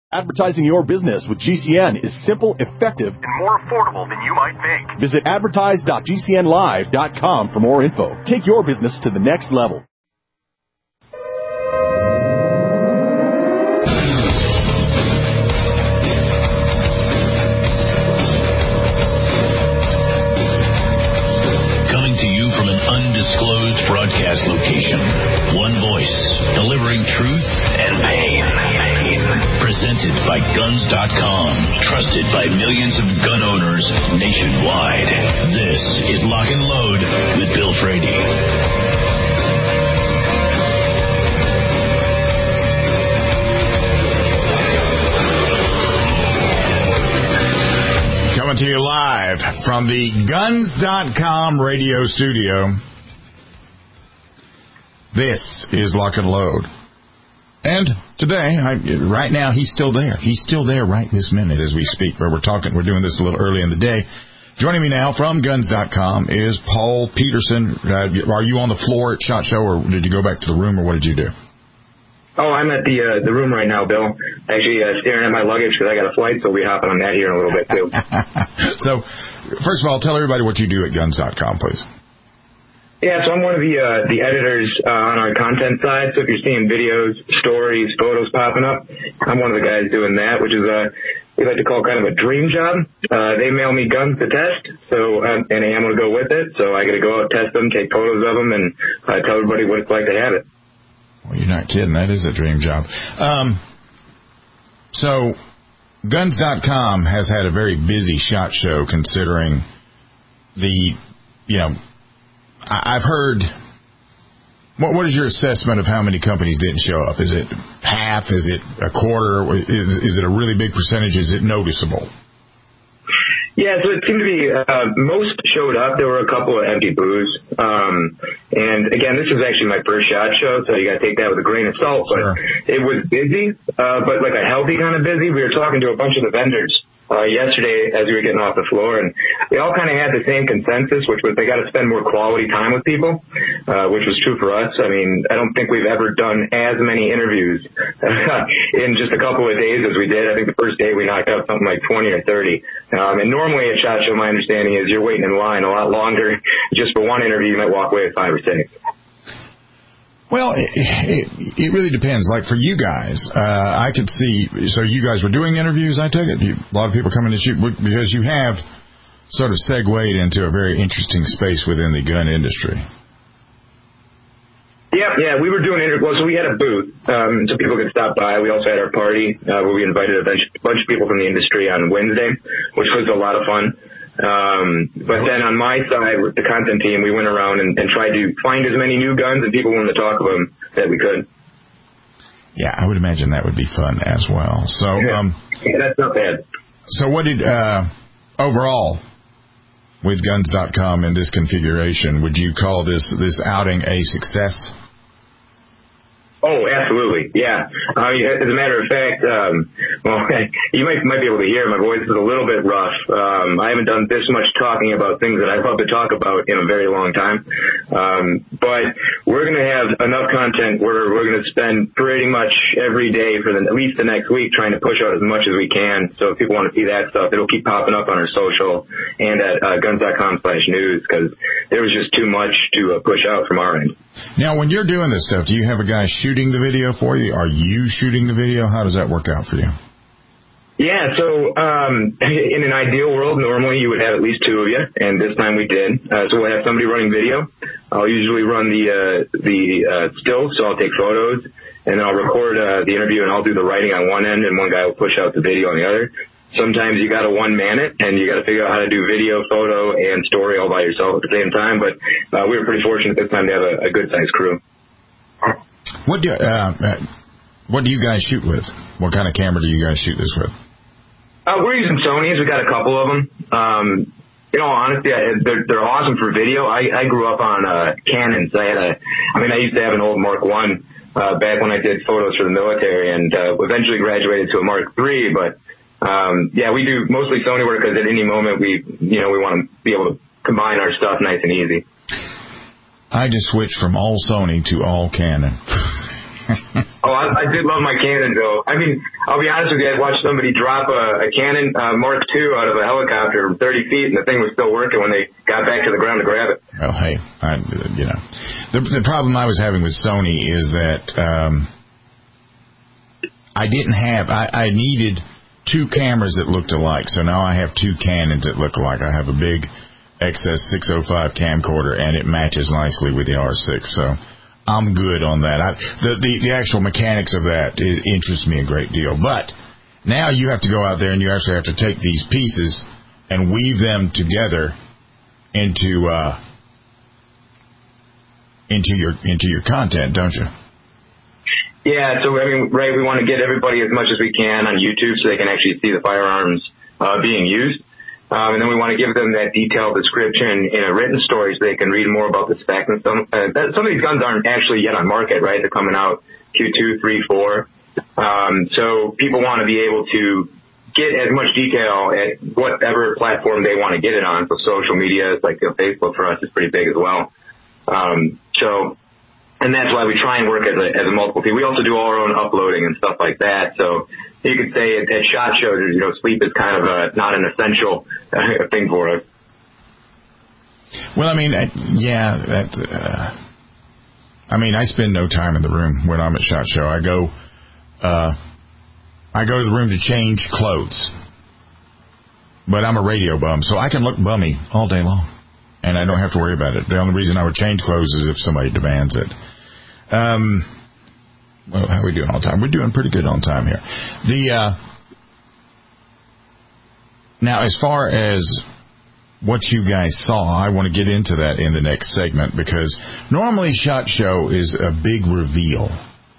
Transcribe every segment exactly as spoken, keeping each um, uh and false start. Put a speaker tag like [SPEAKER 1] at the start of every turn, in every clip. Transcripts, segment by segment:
[SPEAKER 1] Advertising your business with G C N is simple, effective, and more affordable than you might think. Visit advertise dot g c n live dot com for more info. Take your business to the next level.
[SPEAKER 2] Coming to you from an undisclosed broadcast location. One voice, delivering truth and pain. Presented by guns dot com, trusted by millions of gun owners nationwide. This is Lock and Load with Bill Frady.
[SPEAKER 3] Coming to you live from the guns dot com radio studio. This is Lock and Load. And today, I, right now, he's still there. He's still there right this minute as we speak. But we're talking, we're doing this a little early in the day. Joining me now from guns dot com is Paul Peterson. Uh, are you on the floor at SHOT Show, or did you go back to the room, or what did you do?
[SPEAKER 4] Oh, I'm at the uh, the room right now, Bill. Actually, uh, staring at my luggage because I got a flight, so we'll be hopping on that here in a little bit, too.
[SPEAKER 3] So, first of all, tell everybody what you do at guns dot com, please.
[SPEAKER 4] Yeah, so I'm one of the uh, the editors uh, on our content side. So if you're seeing videos, stories, photos popping up, I'm one of the guys doing that, which is uh, we like to call kind of a dream job. Uh, they mail me guns to test, so uh, and ammo to go with it. So I got to go out, test them, take photos of them, and uh, tell everybody what it's like to have it.
[SPEAKER 3] Well, you're not kidding. That is a dream job. Um, so guns dot com has had a very busy SHOT Show, considering the, you know, I've heard. What, what is your assessment of how many companies didn't show up? Is it half? Is it a quarter? Is, is it a really big percentage? Is it noticeable?
[SPEAKER 4] Yeah, so it seemed to be uh, most showed up. There were a couple of empty booths. Um, and again, this was actually my first SHOT Show, so you got to take that with a grain of salt. But
[SPEAKER 3] sure.
[SPEAKER 4] It was busy, uh, but like a healthy kind of busy. We were talking to a bunch of the vendors Uh, yesterday as we were getting off the floor, and they all kind of had the same consensus, which was they got to spend more quality time with people, uh, which was true for us. I mean, I don't think we've ever done as many interviews in just a couple of days as we did. I think the first day we knocked out something like twenty or thirty. Um, and normally at SHOT Show, my understanding is you're waiting in line a lot longer. Just for one interview, you might walk away with five or six.
[SPEAKER 3] Well, it, it, it really depends. Like for you guys, uh, I could see, so you guys were doing interviews, I take it? You, a lot of people coming to shoot, because you have sort of segued into a very interesting space within the gun industry.
[SPEAKER 4] Yeah, yeah, we were doing interviews. Well, so we had a booth, um, so people could stop by. We also had our party, uh, where we invited a bunch, bunch of people from the industry on Wednesday, which was a lot of fun. Um, but then on my side, with the content team, we went around and, and tried to find as many new guns and people willing to talk about them that we could.
[SPEAKER 3] Yeah, I would imagine that would be fun as well. So,
[SPEAKER 4] yeah.
[SPEAKER 3] um,
[SPEAKER 4] yeah, that's not bad.
[SPEAKER 3] So what did, uh, overall, with guns dot com in this configuration, would you call this, this outing a success?
[SPEAKER 4] Oh, absolutely. Yeah. I mean, as a matter of fact, um, well, you might might be able to hear my voice is a little bit rough. Um, I haven't done this much talking about things that I love to talk about in a very long time. Um, but we're going to have enough content where we're going to spend pretty much every day for the, at least the next week trying to push out as much as we can. So if people want to see that stuff, it'll keep popping up on our social and at uh, guns dot com slash news, because there was just too much to uh, push out from our end.
[SPEAKER 3] Now, when you're doing this stuff, do you have a guy shooting the video for you? Are you shooting the video? How does that work out for you?
[SPEAKER 4] Yeah, so um, in an ideal world, normally you would have at least two of you, and this time we did. Uh, so we'll have somebody running video. I'll usually run the uh, the uh, stills, so I'll take photos, and then I'll record uh, the interview, and I'll do the writing on one end, and one guy will push out the video on the other. Sometimes you got to one-man it, and you got to figure out how to do video, photo, and story all by yourself at the same time. But uh, we were pretty fortunate this time to have a, a good-sized crew.
[SPEAKER 3] What do uh, what do you guys shoot with? What kind of camera do you guys shoot this with?
[SPEAKER 4] Uh, we're using Sonys. We got a couple of them. Um, you know, honestly, I, they're they're awesome for video. I, I grew up on uh, Canons. I had a, I mean, I used to have an old Mark One uh, back when I did photos for the military, and uh, eventually graduated to a Mark Three, but. Um, yeah, we do mostly Sony work because at any moment we, you know, we want to be able to combine our stuff nice and easy.
[SPEAKER 3] I just switched from all Sony to all Canon.
[SPEAKER 4] Oh, I, I did love my Canon, though. I mean, I'll be honest with you, I watched somebody drop a, a Canon uh, Mark two out of a helicopter from thirty feet, and the thing was still working when they got back to the ground to grab it.
[SPEAKER 3] Well, hey, I, you know, the, the problem I was having with Sony is that um, I didn't have, I, I needed two cameras that looked alike, so now I have two Canons that look alike. I have a big X S six oh five camcorder, and it matches nicely with the R six, so I'm good on that. I, the, the the actual mechanics of that it interests me a great deal. But now you have to go out there and you actually have to take these pieces and weave them together into uh, into your into your content, don't you?
[SPEAKER 4] Yeah. So I mean, right, we want to get everybody as much as we can on YouTube so they can actually see the firearms uh, being used. Um, and then we want to give them that detailed description in a written story so they can read more about the spec. And some, uh, some of these guns aren't actually yet on market, right? They're coming out Q two, three, four. Um, so people want to be able to get as much detail at whatever platform they want to get it on. So social media, like you know, Facebook for us is pretty big as well. Um, so, and that's why we try and work as a, as a multiple team. We also do all our own uploading and stuff like that. So you could say at, at SHOT Show, you know, sleep is kind of a, not an essential uh, thing for us.
[SPEAKER 3] Well, I mean, uh, yeah, that. Uh, I mean, I spend no time in the room when I'm at SHOT Show. I go, uh, I go to the room to change clothes, but I'm a radio bum, so I can look bummy all day long, and I don't have to worry about it. The only reason I would change clothes is if somebody demands it. Um. Well, how are we doing on time? We're doing pretty good on time here. The uh, now, as far as what you guys saw, I want to get into that in the next segment because normally SHOT Show is a big reveal,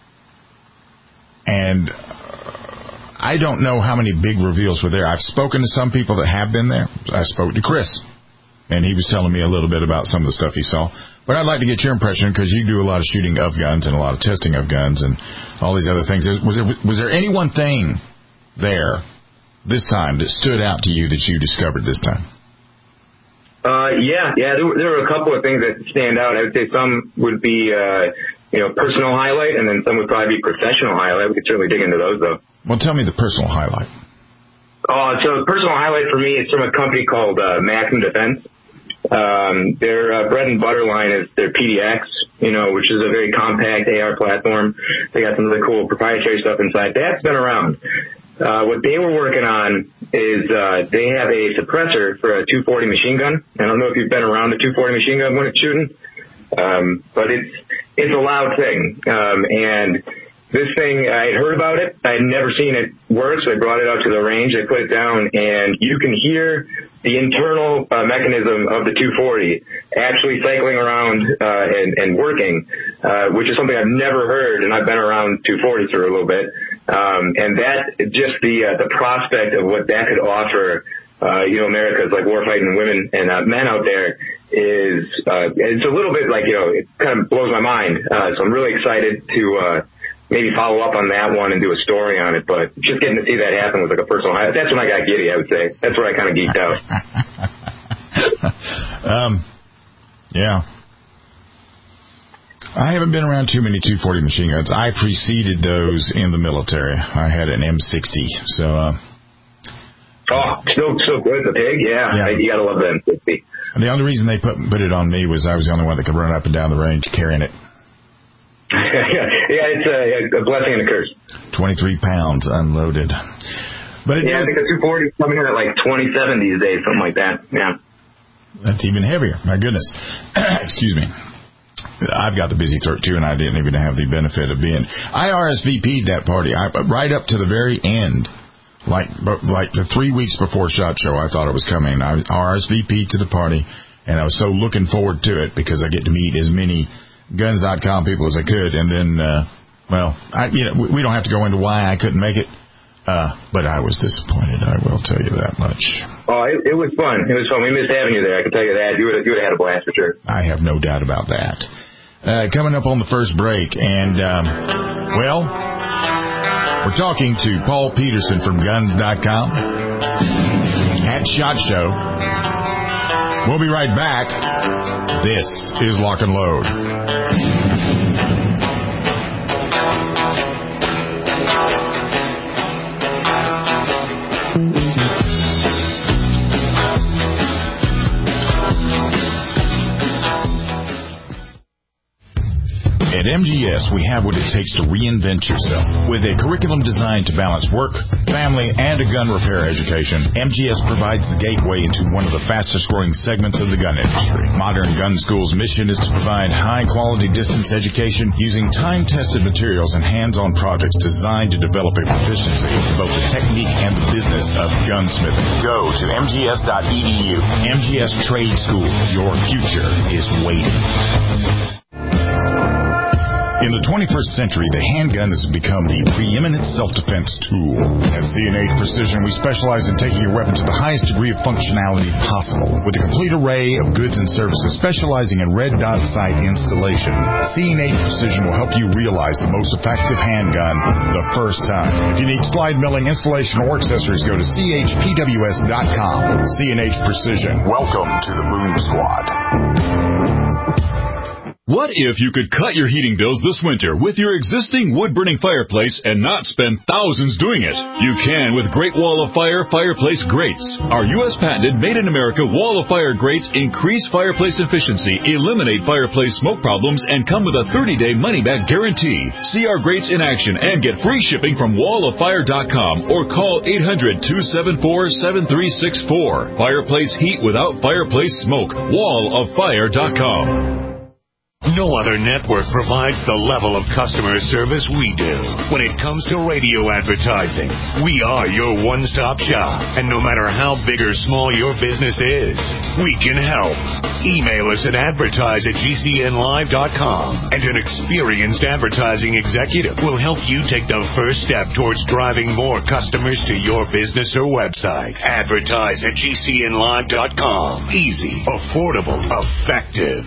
[SPEAKER 3] and I don't know how many big reveals were there. I've spoken to some people that have been there. I spoke to Chris, and he was telling me a little bit about some of the stuff he saw. But I'd like to get your impression because you do a lot of shooting of guns and a lot of testing of guns and all these other things. Was there, was there any one thing there this time that stood out to you that you discovered this time?
[SPEAKER 4] Uh, yeah, yeah. There, there were a couple of things that stand out. I would say some would be, uh, you know, personal highlight, and then some would probably be professional highlight. We could certainly dig into those, though.
[SPEAKER 3] Well, tell me the personal highlight.
[SPEAKER 4] Oh, so the personal highlight for me is from a company called uh, Maxim Defense. Um, their uh, bread and butter line is their P D X, you know, which is a very compact A R platform. They got some really cool proprietary stuff inside. That's been around. Uh, what they were working on is uh, they have a suppressor for a two forty machine gun. I don't know if you've been around the two forty machine gun when it's shooting, um, but it's it's a loud thing. Um, and this thing, I had heard about it. I had never seen it work, so I brought it out to the range. I put it down, and you can hear the internal uh, mechanism of the two forty actually cycling around uh, and, and working, uh, which is something I've never heard, and I've been around two forty for a little bit. Um, and that, just the uh, the prospect of what that could offer, uh, you know, America's like warfighting women and uh, men out there is, uh, it's a little bit like, you know, it kind of blows my mind. Uh, so I'm really excited to uh, maybe follow up on that one and do a story on it. But just getting to see that happen was like a personal highlight. That's when I got giddy, I would say. That's where I kind of geeked out.
[SPEAKER 3] um, yeah. I haven't been around too many two forty machine guns. I preceded those in the military. I had an M sixty, so... Uh,
[SPEAKER 4] oh, still, still good, the pig? Yeah,
[SPEAKER 3] yeah.
[SPEAKER 4] You gotta love the M sixty.
[SPEAKER 3] The only reason they put put it on me was I was the only one that could run up and down the range carrying it.
[SPEAKER 4] Yeah, it's a, a blessing and a curse.
[SPEAKER 3] twenty-three pounds unloaded. But it
[SPEAKER 4] yeah,
[SPEAKER 3] was,
[SPEAKER 4] I think the two forty is coming in at like twenty-seven these days, something like that. Yeah.
[SPEAKER 3] That's even heavier. My goodness. Excuse me. I've got the busy throat too, and I didn't even have the benefit of being. I R S V P'd that party I, right up to the very end, like like the three weeks before SHOT Show. I thought it was coming. I R S V P'd to the party, and I was so looking forward to it because I get to meet as many guns dot com people as I could. And then, uh, well, I, you know, we don't have to go into why I couldn't make it. Uh, but I was disappointed, I will tell you that much.
[SPEAKER 4] Oh, it, it was fun. It was fun. We missed having you there, I can tell you that. You would have, you would have had a blast for sure.
[SPEAKER 3] I have no doubt about that. Uh, coming up on the first break, and, um, well, we're talking to Paul Peterson from guns dot com at SHOT Show. We'll be right back. This is Lock and Load. M G S, we have what it takes to reinvent yourself. With a curriculum designed to balance work, family, and a gun repair education, M G S provides the gateway into one of the fastest-growing segments of the gun industry. Modern Gun School's mission is to provide high-quality distance education using time-tested materials and hands-on projects designed to develop a proficiency in both the technique and the business of gunsmithing. Go to M G S dot E D U. M G S Trade School. Your future is waiting. In the twenty-first century, the handgun has become the preeminent self-defense tool. At C and H Precision, we specialize in taking your weapon to the highest degree of functionality possible. With a complete array of goods and services specializing in red dot sight installation, C and H Precision will help you realize the most effective handgun the first time. If you need slide milling, installation, or accessories, go to C H P W S dot com. C and H Precision. Welcome to the Boom Squad.
[SPEAKER 1] What if you could cut your heating bills this winter with your existing wood-burning fireplace and not spend thousands doing it? You can with Great Wall of Fire Fireplace Grates. Our U S patented made-in-America Wall of Fire grates increase fireplace efficiency, eliminate fireplace smoke problems, and come with a thirty-day money-back guarantee. See our grates in action and get free shipping from wall of fire dot com or call eight hundred, two seven four, seven three six four. Fireplace heat without fireplace smoke. wall of fire dot com.
[SPEAKER 2] No other network provides the level of customer service we do. When it comes to radio advertising, we are your one-stop shop. And no matter how big or small your business is, we can help. Email us at advertise at G C N live dot com, and an experienced advertising executive will help you take the first step towards driving more customers to your business or website. Advertise at G C N live dot com. Easy, affordable, effective.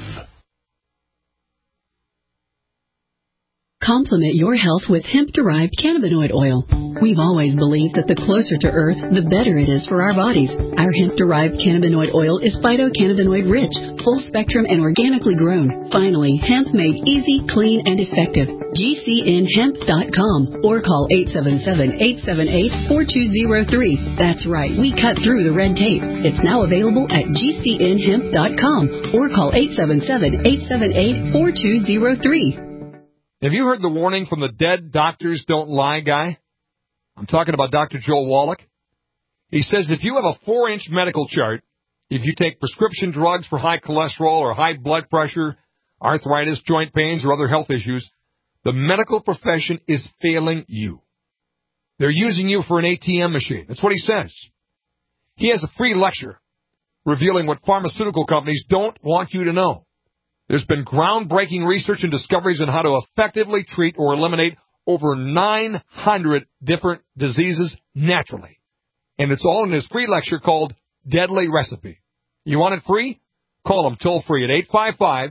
[SPEAKER 5] Complement your health with hemp-derived cannabinoid oil. We've always believed that the closer to Earth, the better it is for our bodies. Our hemp-derived cannabinoid oil is phytocannabinoid-rich, full-spectrum, and organically grown. Finally, hemp made easy, clean, and effective. G C N hemp dot com or call eight seven seven, eight seven eight, four two zero three. That's right, we cut through the red tape. It's now available at G C N hemp dot com or call eight seven seven, eight seven eight, four two zero three.
[SPEAKER 6] Have you heard the warning from the dead doctors don't lie guy? I'm talking about Doctor Joel Wallach. He says if you have a four-inch medical chart, if you take prescription drugs for high cholesterol or high blood pressure, arthritis, joint pains, or other health issues, the medical profession is failing you. They're using you for an A T M machine. That's what he says. He has a free lecture revealing what pharmaceutical companies don't want you to know. There's been groundbreaking research and discoveries on how to effectively treat or eliminate over nine hundred different diseases naturally. And it's all in his free lecture called Deadly Recipe. You want it free? Call him toll free at eight five five,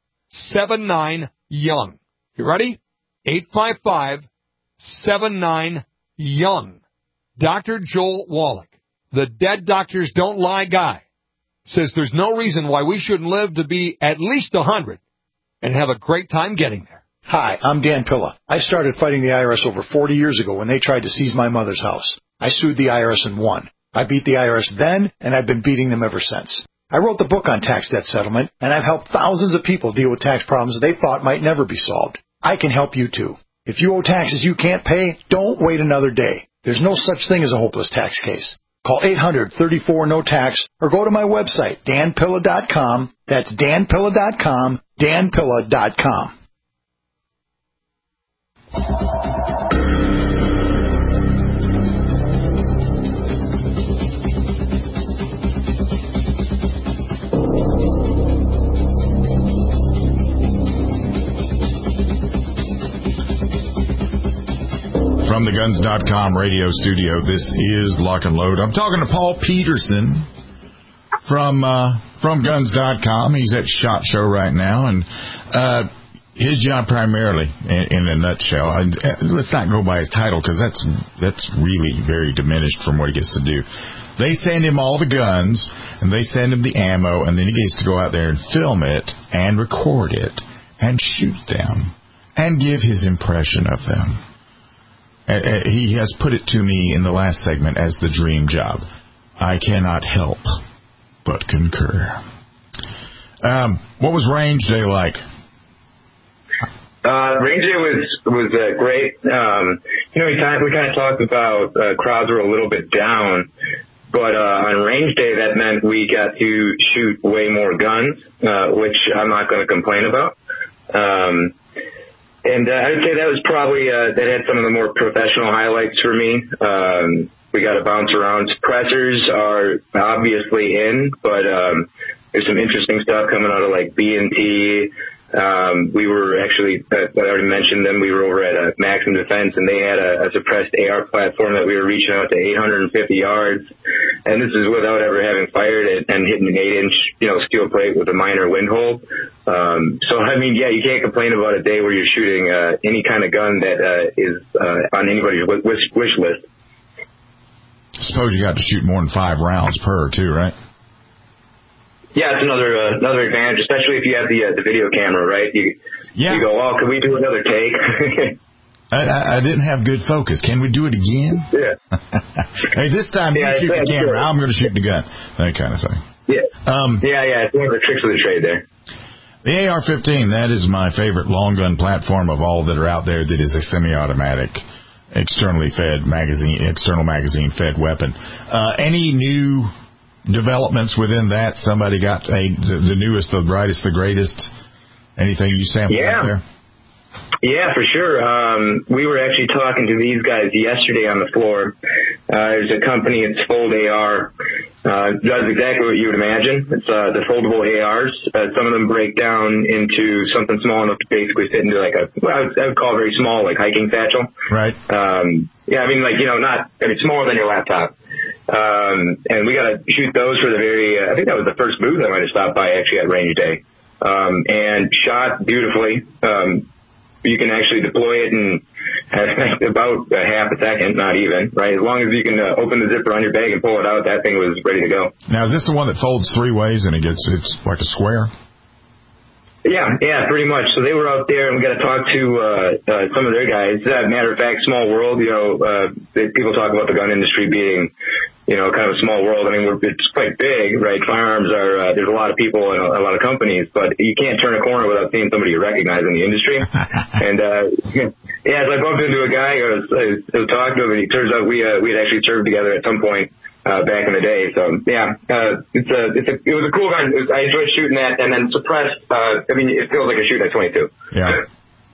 [SPEAKER 6] seven nine, young. You ready? eight five five, seven nine, young. Doctor Joel Wallach, the dead doctors don't lie guy, says there's no reason why we shouldn't live to be at least one hundred and have a great time getting there.
[SPEAKER 7] Hi, I'm Dan Pilla. I started fighting the I R S over forty years ago when they tried to seize my mother's house. I sued the I R S and won. I beat the I R S then, and I've been beating them ever since. I wrote the book on tax debt settlement, and I've helped thousands of people deal with tax problems they thought might never be solved. I can help you too. If you owe taxes you can't pay, don't wait another day. There's no such thing as a hopeless tax case. Call eight hundred, thirty-four, no tax or go to my website, dan pilla dot com. That's dan pilla dot com, dan pilla dot com.
[SPEAKER 3] From the guns dot com radio studio, this is Lock and Load. I'm talking to Paul Peterson from uh, from guns dot com. He's at SHOT Show right now, and uh, his job primarily, in, in a nutshell, and let's not go by his title because that's that's really very diminished from what he gets to do. They send him all the guns, and they send him the ammo, and then he gets to go out there and film it and record it and shoot them and give his impression of them. Uh, he has put it to me in the last segment as the dream job. I cannot help but concur. Um, what was range day like?
[SPEAKER 4] Uh, range day was was uh, great. Um, you know, we kind of, we kind of talked about uh, crowds were a little bit down, but uh, on range day that meant we got to shoot way more guns, uh, which I'm not going to complain about. Um, and uh, I would say that was probably uh, that had some of the more professional highlights for me. Um, we got to bounce around. Suppressors are obviously in, but um, there's some interesting stuff coming out of like B and T. Um, we were actually, uh, I already mentioned them, we were over at uh, Maxim Defense, and they had a, a suppressed A R platform that we were reaching out to eight hundred fifty yards, and this is without ever having fired it and hitting an eight inch, you know, steel plate with a minor wind hole. Um, so, I mean, yeah, you can't complain about a day where you're shooting uh, any kind of gun that uh, is uh, on anybody's wish, wish list.
[SPEAKER 3] I suppose you got to shoot more than five rounds per, too, right?
[SPEAKER 4] Yeah, it's another uh, another advantage, especially if you have the uh, the video camera, right? You
[SPEAKER 3] yeah.
[SPEAKER 4] you go, oh, can we do another take?
[SPEAKER 3] I, I, I didn't have good focus. Can we do it again?
[SPEAKER 4] Yeah.
[SPEAKER 3] Hey, this time
[SPEAKER 4] yeah,
[SPEAKER 3] you shoot the camera.
[SPEAKER 4] True.
[SPEAKER 3] I'm going to shoot the gun. That kind of thing.
[SPEAKER 4] Yeah.
[SPEAKER 3] Um,
[SPEAKER 4] yeah, yeah. It's one of the tricks of the trade there.
[SPEAKER 3] The A R fifteen, that is my favorite long gun platform of all that are out there. That is a semi-automatic, externally fed magazine, external magazine fed weapon. Uh, any new developments within that? Somebody got a the, the newest, the brightest, the greatest. Anything you sampled
[SPEAKER 4] yeah.
[SPEAKER 3] out there?
[SPEAKER 4] Yeah, for sure. Um, we were actually talking to these guys yesterday on the floor. Uh, there's a company, it's Fold A R. Uh, does exactly what you would imagine. It's uh, the foldable A Rs. Uh, some of them break down into something small enough to basically fit into like a, well, I would, I would call it very small, like hiking satchel.
[SPEAKER 3] Right.
[SPEAKER 4] Um, yeah, I mean, like, you know, not, I mean, smaller than your laptop. Um, and we got to shoot those for the very, uh, I think that was the first booth I might have stopped by actually at range day. Um, and shot beautifully. Um, you can actually deploy it in about a half a second, not even, right? As long as you can uh, open the zipper on your bag and pull it out, that thing was ready to go.
[SPEAKER 3] Now, is this the one that folds three ways and it gets, it's like a square?
[SPEAKER 4] Yeah, yeah, pretty much. So they were out there, and we got to talk to uh, uh, some of their guys. Uh, matter of fact, small world. You know, uh, they, people talk about the gun industry being, you know, kind of a small world. I mean, we're, it's quite big, right? Firearms are. Uh, there's a lot of people and a, a lot of companies, but you can't turn a corner without seeing somebody you recognize in the industry. and uh, yeah, so I bumped into a guy. I was, I was, I was talking to him, and he turns out we uh, we had actually served together at some point. Uh, back in the day, so yeah, uh, it's a, it's a, it was a cool gun. It was, I enjoyed shooting that, and then suppressed. Uh, I mean, it feels like a shoot at twenty-two.
[SPEAKER 3] Yeah.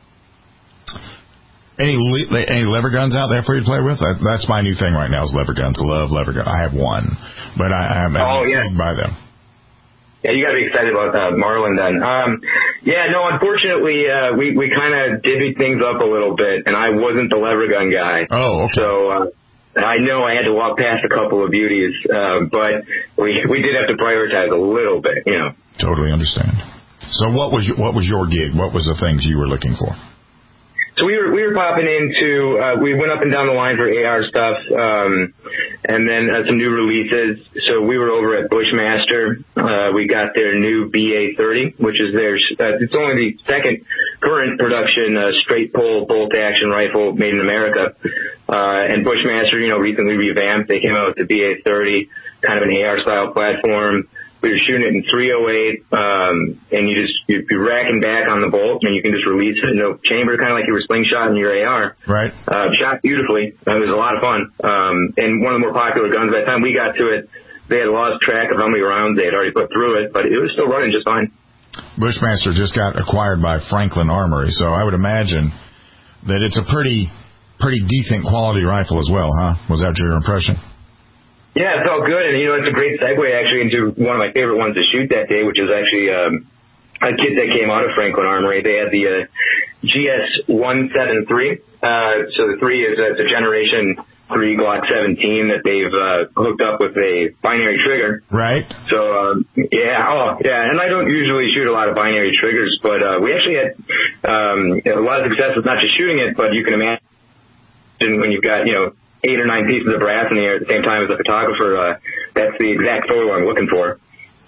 [SPEAKER 3] Any any lever guns out there for you to play with? That, that's my new thing right now is lever guns. I love lever guns. I have one, but I, I'm
[SPEAKER 4] oh, yeah.
[SPEAKER 3] intrigued by them.
[SPEAKER 4] Yeah, you got to be excited about uh, Marlin then. Um, yeah, no, unfortunately, uh, we we kind of divvied things up a little bit, and I wasn't the lever gun guy.
[SPEAKER 3] Oh, okay.
[SPEAKER 4] So. Uh, I know I had to walk past a couple of beauties, uh, but we we did have to prioritize a little bit, you know.
[SPEAKER 3] Totally understand. So what was your, what was your gig? What was the things you were looking for?
[SPEAKER 4] So we were we were popping into uh, we went up and down the line for A R stuff, um, and then uh, some new releases. So we were over at Bushmaster. Uh, we got their new B A thirty, which is their uh, it's only the second current production uh, straight pull bolt action rifle made in America. Uh, and Bushmaster, you know, recently revamped. They came out with the B A thirty, kind of an A R style platform. We were shooting it in three oh eight, um, and you just, you're racking back on the bolt, and you can just release it in no chamber, kind of like you were slingshotting your A R.
[SPEAKER 3] Right.
[SPEAKER 4] Uh, shot beautifully. It was a lot of fun. Um, and one of the more popular guns. By the time we got to it, they had lost track of how many rounds they had already put through it, but it was still running just fine.
[SPEAKER 3] Bushmaster just got acquired by Franklin Armory, so I would imagine that it's a pretty, pretty decent quality rifle as well, huh? Was that your impression?
[SPEAKER 4] Yeah, it felt good, and, you know, it's a great segue, actually, into one of my favorite ones to shoot that day, which is actually um, a kit that came out of Franklin Armory. They had the uh, G S one seventy-three. Uh, so the three is uh, the Generation three Glock seventeen that they've uh, hooked up with a binary trigger.
[SPEAKER 3] Right.
[SPEAKER 4] So, um, yeah, oh, yeah, and I don't usually shoot a lot of binary triggers, but uh, we actually had um, a lot of success with not just shooting it, but you can imagine when you've got, you know, eight or nine pieces of brass in the air at the same time as a photographer, uh, that's the exact photo I'm looking for.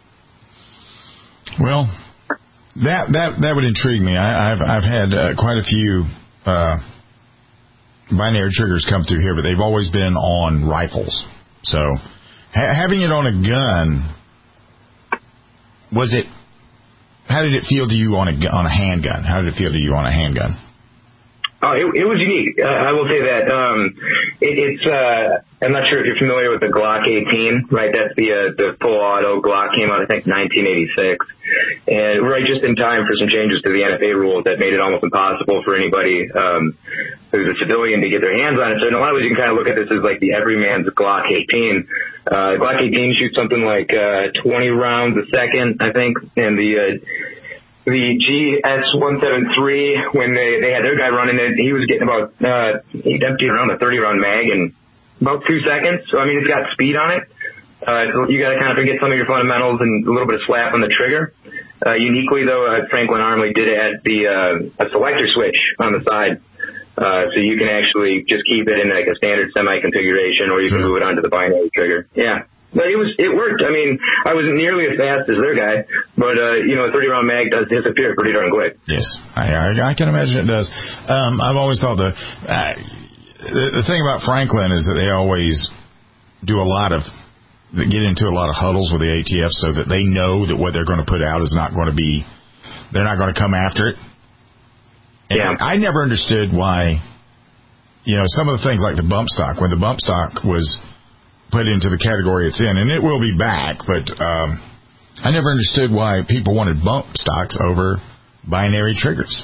[SPEAKER 3] Well, that that that would intrigue me. I, I've I've had uh, quite a few uh, binary triggers come through here, but they've always been on rifles. So ha- having it on a gun, was it how did it feel to you on a on a handgun? How did it feel to you on a handgun?
[SPEAKER 4] Oh, it, it was unique. Uh, I will say that. Um, it, it's, uh, I'm not sure if you're familiar with the Glock eighteen, right? That's the, uh, the full auto Glock, came out, I think, nineteen eighty-six. And right just in time for some changes to the N F A rules that made it almost impossible for anybody, um, who's a civilian to get their hands on it. So in a lot of ways you can kind of look at this as like the everyman's Glock eighteen. Uh, Glock eighteen shoots something like, uh, twenty rounds a second, I think, and the, uh, the G S one seventy-three, when they, they had their guy running it, he was getting about, uh, he'd empty around a thirty round mag in about two seconds. So, I mean, it's got speed on it. Uh, so you gotta kind of forget some of your fundamentals and a little bit of slap on the trigger. Uh, uniquely though, uh, Franklin Armory did add the, uh, a selector switch on the side. Uh, so you can actually just keep it in like a standard semi configuration, or you can move it onto the binary trigger. Yeah. But it was, it worked. I mean, I wasn't nearly as fast as their guy, but, uh, you know, a thirty round mag does disappear pretty darn quick.
[SPEAKER 3] Yes, I, I, I can imagine it does. Um, I've always thought the, uh, the, the thing about Franklin is that they always do a lot of, they get into a lot of huddles with the A T F so that they know that what they're going to put out is not going to be, they're not going to come after it. And yeah. I never understood why, you know, some of the things like the bump stock, when the bump stock was put into the category it's in, and it will be back, but um, I never understood why people wanted bump stocks over binary triggers.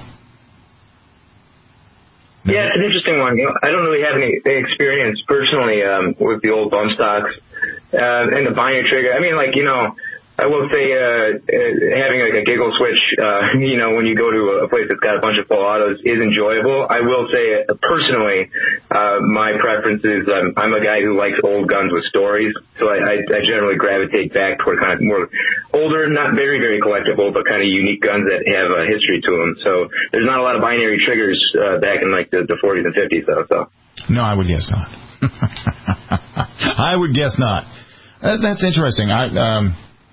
[SPEAKER 4] Yeah, it's an interesting one. You know, I don't really have any experience personally um, with the old bump stocks uh, and the binary trigger. I mean, like, you know, I will say uh, having like a giggle switch, uh, you know, when you go to a place that's got a bunch of full autos is enjoyable. I will say uh, personally, uh, my preference is um, I'm a guy who likes old guns with stories, so I, I, I generally gravitate back toward kind of more older, not very, very collectible, but kind of unique guns that have a history to them. So there's not a lot of binary triggers uh, back in like the, the forties and fifties, though. So.
[SPEAKER 3] No, I would guess not. I would guess not. Uh, that's interesting. I um.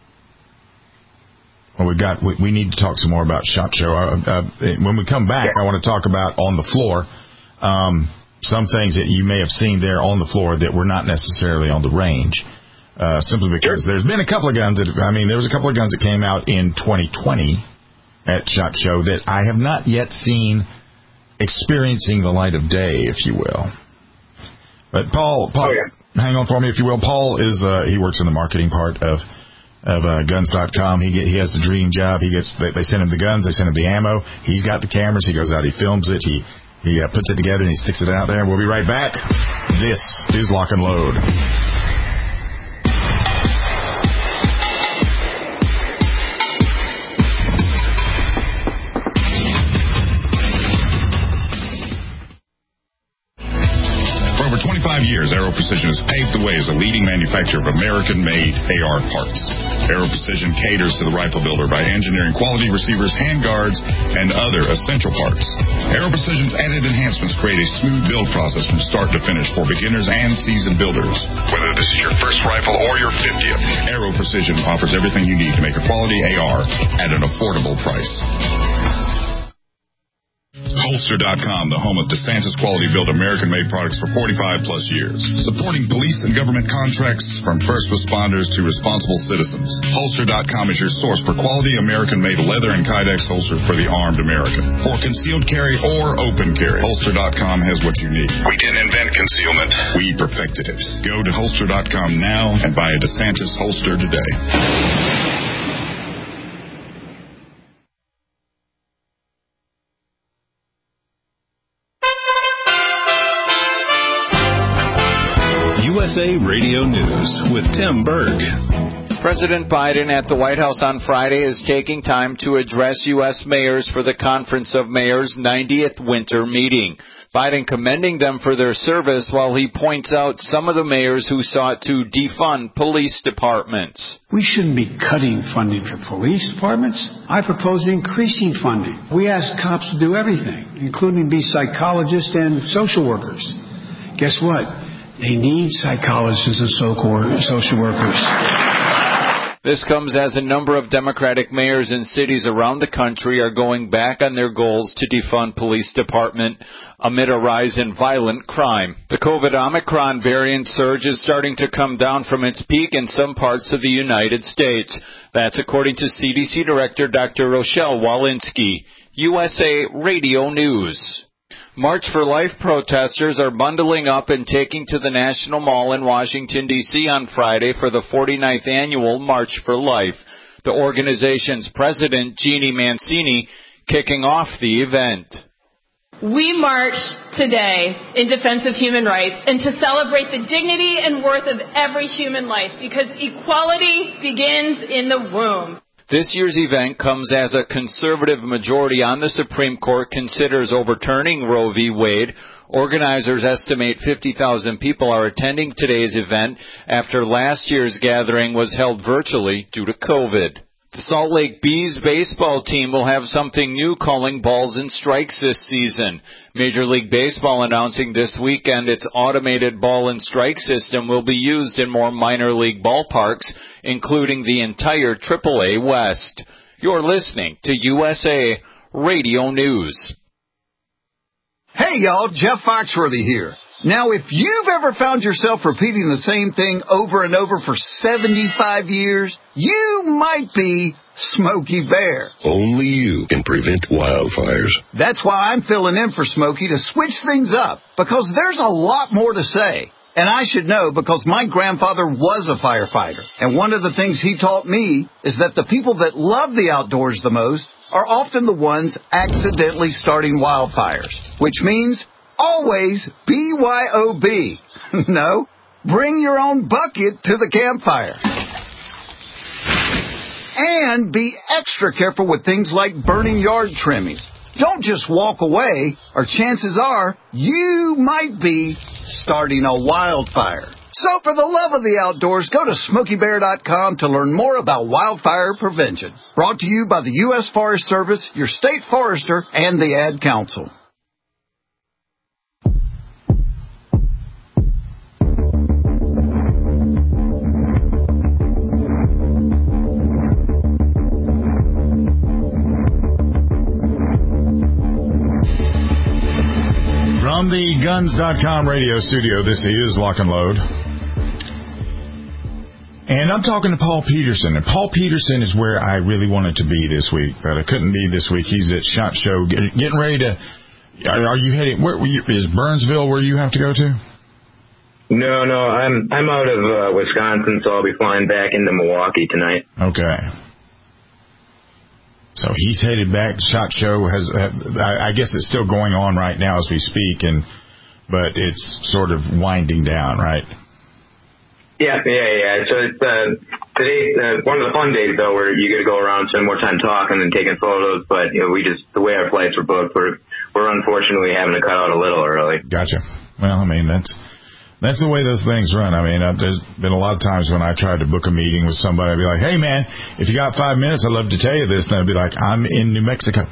[SPEAKER 3] Well, we got. We, we need to talk some more about SHOT Show. Uh, uh, when we come back, I want to talk about on the floor um, some things that you may have seen there on the floor that were not necessarily on the range. Uh, simply because there's been a couple of guns that. I mean, there was a couple of guns that came out in twenty twenty at SHOT Show that I have not yet seen experiencing the light of day, if you will. But Paul, Paul, oh, yeah. hang on for me, if you will. Paul is. Uh, he works in the marketing part of. of uh, guns dot com. He get, he has the dream job. He gets they, they send him the guns, they send him the ammo. He's got the cameras. He goes out, he films it, he he uh, puts it together, and he sticks it out there. We'll be right back. This is Lock and Load.
[SPEAKER 8] twenty-five years, Aero Precision has paved the way as a leading manufacturer of American-made A R parts. Aero Precision caters to the rifle builder by engineering quality receivers, handguards, and other essential parts. Aero Precision's added enhancements create a smooth build process from start to finish for beginners and seasoned builders. Whether this is your first rifle or your fiftieth, Aero Precision offers everything you need to make a quality A R at an affordable price. Holster dot com, the home of DeSantis quality built American-made products for forty-five plus years. Supporting police and government contracts from first responders to responsible citizens. Holster dot com is your source for quality American-made leather and Kydex holsters for the armed American. For concealed carry or open carry, Holster dot com has what you need. We didn't invent concealment. We perfected it. Go to Holster dot com now and buy a DeSantis holster today.
[SPEAKER 2] U S A Radio News with Tim Berg.
[SPEAKER 9] President Biden at the White House on Friday is taking time to address U S mayors for the Conference of Mayors' ninetieth winter meeting. Biden commending them for their service while he points out some of the mayors who sought to defund police departments.
[SPEAKER 10] We shouldn't be cutting funding for police departments. I propose increasing funding. We ask cops to do everything, including be psychologists and social workers. Guess what? They need psychologists and social workers.
[SPEAKER 9] This comes as a number of Democratic mayors in cities around the country are going back on their goals to defund police department amid a rise in violent crime. The COVID Omicron variant surge is starting to come down from its peak in some parts of the United States. That's according to C D C Director Doctor Rochelle Walensky. U S A Radio News. March for Life protesters are bundling up and taking to the National Mall in Washington, D C on Friday for the forty-ninth annual March for Life. The organization's president, Jeannie Mancini, kicking off the event.
[SPEAKER 11] We march today in defense of human rights and to celebrate the dignity and worth of every human life because equality begins in the womb.
[SPEAKER 9] This year's event comes as a conservative majority on the Supreme Court considers overturning Roe v. Wade. Organizers estimate fifty thousand people are attending today's event after last year's gathering was held virtually due to COVID. The Salt Lake Bees baseball team will have something new calling balls and strikes this season. Major League Baseball announcing this weekend its automated ball and strike system will be used in more minor league ballparks, including the entire triple A West. You're listening to U S A Radio News.
[SPEAKER 12] Hey, y'all, Jeff Foxworthy here. Now, if you've ever found yourself repeating the same thing over and over for seventy-five years, you might be Smokey Bear.
[SPEAKER 13] Only you can prevent wildfires.
[SPEAKER 12] That's why I'm filling in for Smokey to switch things up, because there's a lot more to say. And I should know because my grandfather was a firefighter. And one of the things he taught me is that the people that love the outdoors the most are often the ones accidentally starting wildfires, which means always B Y O B. No, bring your own bucket to the campfire. And be extra careful with things like burning yard trimmings. Don't just walk away, or chances are you might be starting a wildfire. So for the love of the outdoors, go to smokey bear dot com to learn more about wildfire prevention. Brought to you by the U S Forest Service, your state forester, and the Ad Council.
[SPEAKER 3] From the guns dot com radio studio, this is Lock and Load. And I'm talking to Paul Peterson. And Paul Peterson is where I really wanted to be this week, but I couldn't be this week. He's at SHOT Show getting ready to... Are you heading... Where were you, is Burnsville where you have to go to?
[SPEAKER 4] No, no. I'm I'm out of uh, Wisconsin, so I'll be flying back into Milwaukee tonight.
[SPEAKER 3] Okay. So he's headed back. SHOT Show has, uh, I guess it's still going on right now as we speak, and but it's sort of winding down, right?
[SPEAKER 4] Yeah, yeah, yeah. So it's uh, today uh, one of the fun days though, where you get to go around, spend more time talking and taking photos. But you know, we just the way our flights were booked, we're we're unfortunately having to cut out a little early.
[SPEAKER 3] Gotcha. Well, I mean that's. That's the way those things run. I mean, uh, there's been a lot of times when I tried to book a meeting with somebody, I'd be like, hey, man, if you got five minutes, I'd love to tell you this. And I'd be like, I'm in New Mexico.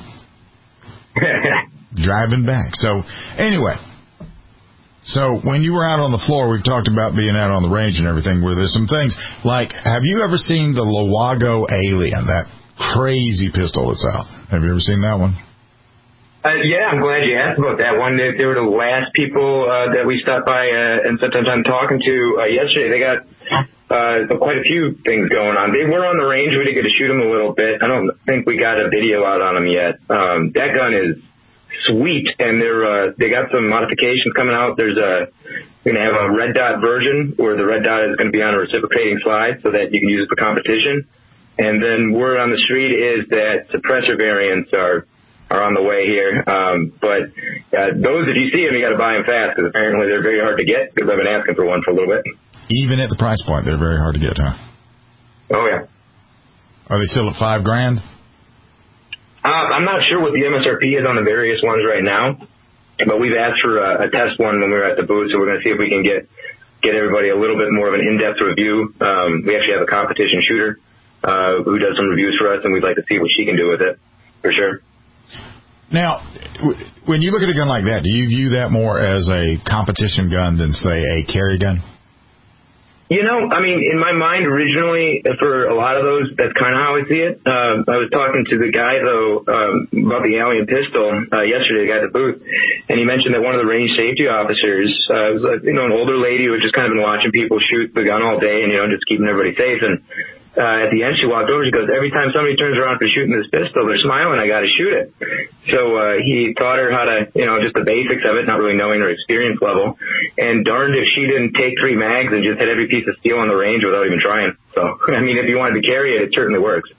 [SPEAKER 3] Driving back. So, anyway. So, when you were out on the floor, we've talked about being out on the range and everything, where there's some things. Like, have you ever seen the Lawago Alien, that crazy pistol that's out? Have you ever seen that one?
[SPEAKER 4] Uh, yeah, I'm glad you asked about that one. They, they were the last people uh, that we stopped by uh, and spent some time talking to uh, yesterday. They got uh, quite a few things going on. They were on the range. We didn't get to shoot them a little bit. I don't think we got a video out on them yet. Um, that gun is sweet, and they're uh, they got some modifications coming out. There's a we're gonna have a red dot version where the red dot is going to be on a reciprocating slide so that you can use it for competition. And then word on the street is that suppressor variants are. are on the way here. Um, but uh, those, if you see them, you got to buy them fast because apparently they're very hard to get because I've been asking for one for a little bit.
[SPEAKER 3] Even at the price point, they're very hard to get, huh?
[SPEAKER 4] Oh, yeah.
[SPEAKER 3] Are they still at five grand?
[SPEAKER 4] Uh, I'm not sure what the M S R P is on the various ones right now, but we've asked for a, a test one when we were at the booth, so we're going to see if we can get get everybody a little bit more of an in-depth review. Um, we actually have a competition shooter uh, who does some reviews for us, and we'd like to see what she can do with it, for sure.
[SPEAKER 3] Now, when you look at a gun like that, do you view that more as a competition gun than, say, a carry gun?
[SPEAKER 4] You know, I mean, in my mind, originally, for a lot of those, that's kind of how I see it. Uh, I was talking to the guy, though, um, about the Alien pistol uh, yesterday, the guy at the booth, and he mentioned that one of the range safety officers uh, was, uh, you know, an older lady who had just kind of been watching people shoot the gun all day and, you know, just keeping everybody safe. And uh, at the end, she walked over, she goes, every time somebody turns around for shooting this pistol, they're smiling, I got to shoot it. So uh, he taught her how to, you know, just the basics of it, not really knowing her experience level. And darned if she didn't take three mags and just hit every piece of steel on the range without even trying. So, I mean, if you wanted to carry it, it certainly works.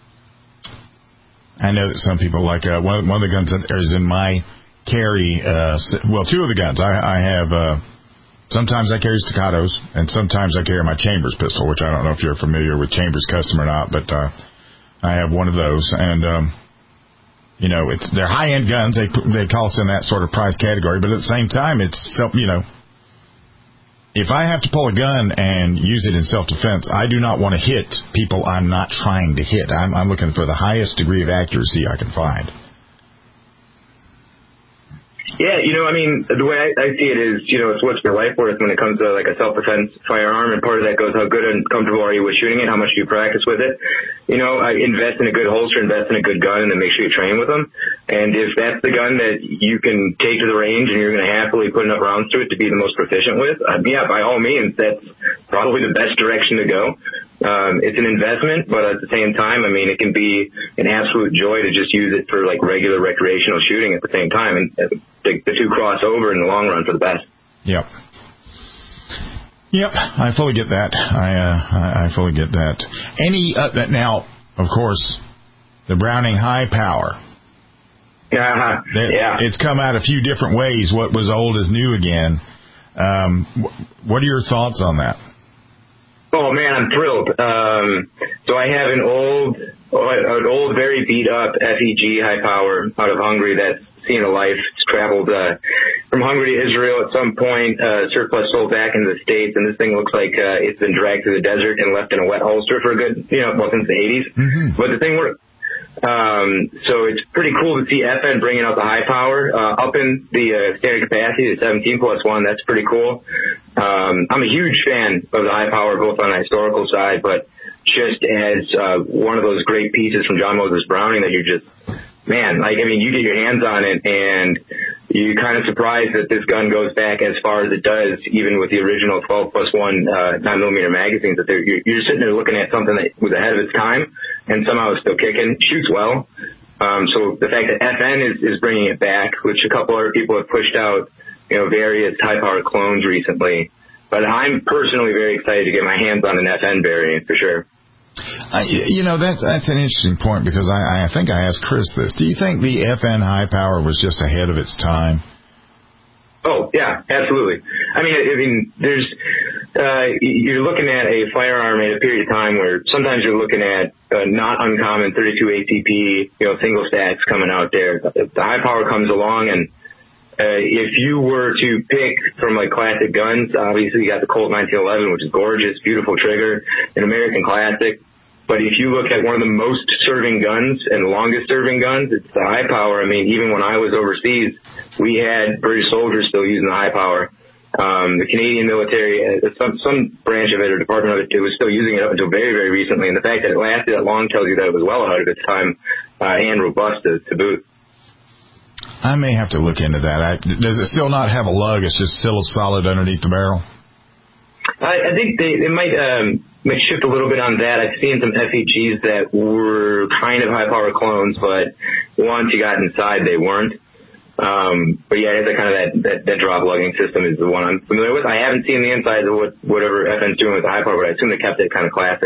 [SPEAKER 3] I know that some people like uh, one, of, one of the guns that is in my carry, uh, well, two of the guns. I, I have, uh, sometimes I carry Staccatos, and sometimes I carry my Chambers pistol, which I don't know if you're familiar with Chambers Custom or not, but uh, I have one of those. And, um, you know, it's they're high-end guns. They they cost in that sort of price category, but at the same time, it's, you know, if I have to pull a gun and use it in self-defense, I do not want to hit people I'm not trying to hit. I'm, I'm looking for the highest degree of accuracy I can find.
[SPEAKER 4] Yeah, you know, I mean, the way I, I see it is, you know, it's what's your life worth when it comes to, like, a self-defense firearm, and part of that goes how good and comfortable are you with shooting it, how much do you practice with it. You know, I invest in a good holster, invest in a good gun, and then make sure you train with them. And if that's the gun that you can take to the range and you're going to happily put enough rounds to it to be the most proficient with, uh, yeah, by all means, that's probably the best direction to go. Um, it's an investment, but at the same time, I mean, it can be an absolute joy to just use it for, like, regular recreational shooting at the same time, and uh, the, the two cross over in the long run for the best.
[SPEAKER 3] Yep. Yep, I fully get that. I uh, I, I fully get that. Any uh, now, of course, the Browning High Power.
[SPEAKER 4] Uh-huh. Yeah,
[SPEAKER 3] it's come out a few different ways. What was old is new again. Um, what are your thoughts on that?
[SPEAKER 4] Oh man, I'm thrilled. Um, so I have an old, an old, very beat up F E G high power out of Hungary that's seen a life. It's traveled uh, from Hungary to Israel at some point. Uh, surplus sold back into the States, and this thing looks like uh, it's been dragged through the desert and left in a wet holster for a good, you know, well, since the eighties. Mm-hmm. But the thing works. Um, so it's pretty cool to see F N bringing out the high power, uh, up in the uh, standard capacity to seventeen plus one. That's pretty cool. Um, I'm a huge fan of the high power, both on the historical side, but just as, uh, one of those great pieces from John Moses Browning that you just, man, like, I mean, you get your hands on it and you're kind of surprised that this gun goes back as far as it does, even with the original twelve plus one, uh, nine millimeter magazines, that they're, you're, you're sitting there looking at something that was ahead of its time and somehow it's still kicking, shoots well. Um, so the fact that F N is, is bringing it back, which a couple other people have pushed out, you know, various high-powered clones recently. But I'm personally very excited to get my hands on an F N variant for sure.
[SPEAKER 3] Uh, you know, that's that's an interesting point because I, I think I asked Chris this. Do you think the F N high power was just ahead of its time?
[SPEAKER 4] Oh, yeah, absolutely. I mean, I mean, there's, uh, you're looking at a firearm at a period of time where sometimes you're looking at uh, not uncommon thirty-two A T P, you know, single stacks coming out there. The high power comes along, and uh, if you were to pick from like classic guns, obviously you got the Colt nineteen eleven, which is gorgeous, beautiful trigger, an American classic. But if you look at one of the most serving guns and longest serving guns, it's the high power. I mean, even when I was overseas, we had British soldiers still using the high power. Um, the Canadian military, uh, some, some branch of it or department of it, it was still using it up until very, very recently. And the fact that it lasted that long tells you that it was well ahead of its time, uh, and robust to, to boot.
[SPEAKER 3] I may have to look into that. I, does it still not have a lug? It's just still solid underneath the barrel?
[SPEAKER 4] I, I think they, they might, um, may shift a little bit on that. I've seen some F E Gs that were kind of high-power clones, but once you got inside, they weren't. Um, but yeah, it's kind of that, that, that drop lugging system is the one I'm familiar with. I haven't seen the inside of what, whatever F N's doing with the high-power, but I assume they kept it kind of classic.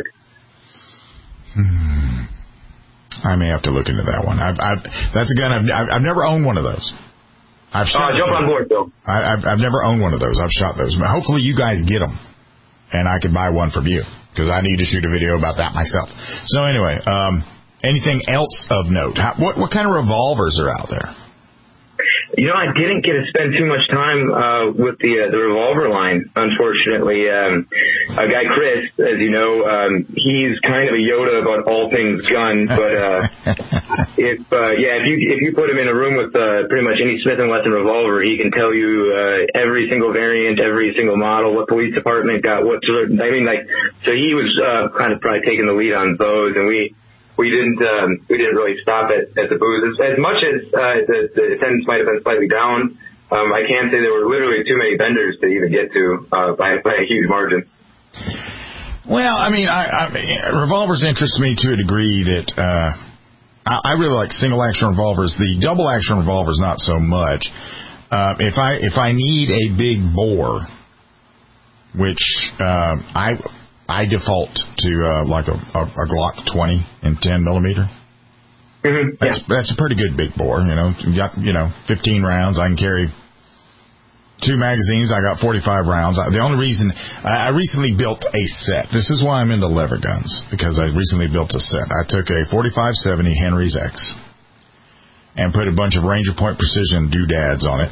[SPEAKER 3] Hmm. I may have to look into that one. I've, I've, that's a gun I've, I've never owned one of those. I've shot
[SPEAKER 4] uh, jump on board, Bill.
[SPEAKER 3] I, I've, I've never owned one of those. I've shot those. But hopefully you guys get them, and I can buy one from you. Because I need to shoot a video about that myself. So anyway, um, anything else of note? How, what what kind of revolvers are out there?
[SPEAKER 4] You know, I didn't get to spend too much time uh, with the uh, the revolver line, unfortunately. Um, a guy, Chris, as you know, um, he's kind of a Yoda about all things guns. But uh, if uh, yeah, if you if you put him in a room with uh, pretty much any Smith and Wesson revolver, he can tell you uh, every single variant, every single model, what police department got what. Sort of, I mean, like, so he was uh, kind of probably taking the lead on those, and we. We didn't um, we didn't really stop at, at the booth. As, as much as uh, the, the attendance might have been slightly down, um, I can say there were literally too many vendors to even get to uh, by, by a huge margin.
[SPEAKER 3] Well, I mean, I, I, revolvers interest me to a degree that uh, I, I really like single-action revolvers. The double-action revolvers, not so much. Uh, if I if I need a big bore, which uh, I... I default to uh, like a, a, a Glock twenty in ten millimeter.
[SPEAKER 4] Mm-hmm.
[SPEAKER 3] That's
[SPEAKER 4] yeah.
[SPEAKER 3] that's a pretty good big bore. You know, you got you know fifteen rounds. I can carry two magazines. I got forty-five rounds. I, the only reason I, I recently built a set. This is why I'm into lever guns, because I recently built a set. I took a forty-five seventy Henry's X and put a bunch of Ranger Point Precision doodads on it,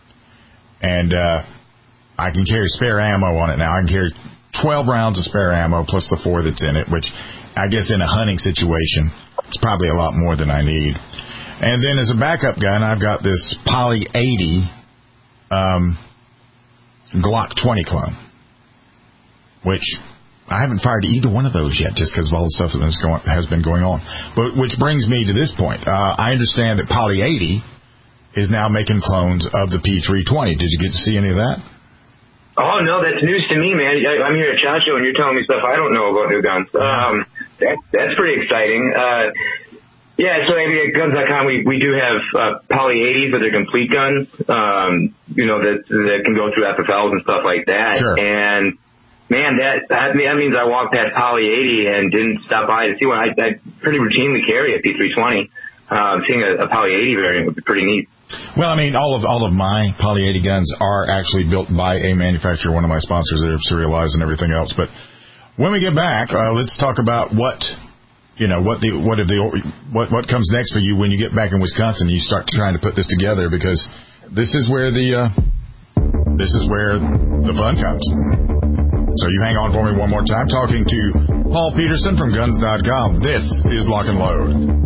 [SPEAKER 3] and uh, I can carry spare ammo on it now. I can carry twelve rounds of spare ammo plus the four that's in it, which I guess in a hunting situation, it's probably a lot more than I need. And then as a backup gun, I've got this Poly eighty um, Glock twenty clone, which I haven't fired either one of those yet just because of all the stuff that has, going, has been going on. But which brings me to this point. Uh, I understand that Poly eighty is now making clones of the P three twenty. Did you get to see any of that?
[SPEAKER 4] Oh, no, that's news to me, man. I, I'm here at SHOT Show, and you're telling me stuff I don't know about new guns. Um, that, that's pretty exciting. Uh, yeah, so maybe at guns dot com, we, we do have uh, Poly eighties, but they're complete guns, um, you know, that that can go through A P Fs and stuff like that.
[SPEAKER 3] Sure. And,
[SPEAKER 4] man, that, that means I walked past Poly eighty and didn't stop by to see one. I, I pretty routinely carry a P three twenty. Um, seeing a, a Poly eighty variant would be pretty neat.
[SPEAKER 3] Well, I mean, all of all of my Poly eighty guns are actually built by a manufacturer, one of my sponsors that are serialized and everything else. But when we get back, uh, let's talk about what you know, what the what if the what what comes next for you when you get back in Wisconsin. And you start trying to put this together, because this is where the uh, this is where the fun comes. So you hang on for me one more time. Talking to Paul Peterson from Guns dot com. This is Lock and Load.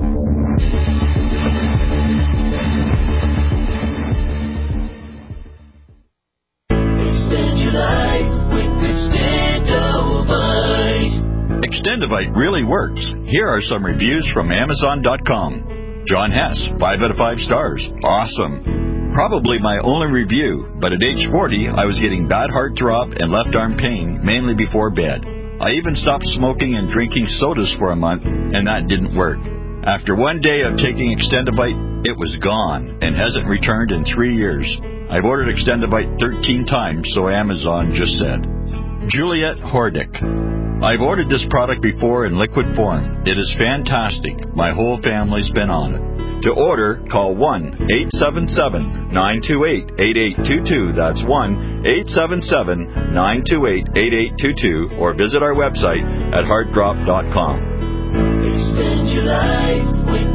[SPEAKER 14] Extendovite really works. Here are some reviews from Amazon dot com. John Hess, five out of five stars. Awesome. Probably my only review, but at age forty, I was getting bad heart drop and left arm pain, mainly before bed. I even stopped smoking and drinking sodas for a month, and that didn't work. After one day of taking Extendovite, it was gone and hasn't returned in three years. I've ordered Extendovite thirteen times, so Amazon just said. Juliet Hordick. I've ordered this product before in liquid form. It is fantastic. My whole family's been on it. To order, call one eight seven seven, nine two eight, eight eight two two. That's one eight seven seven, nine two eight, eight eight two two, or visit our website at heart drop dot com.
[SPEAKER 2] Extend your life with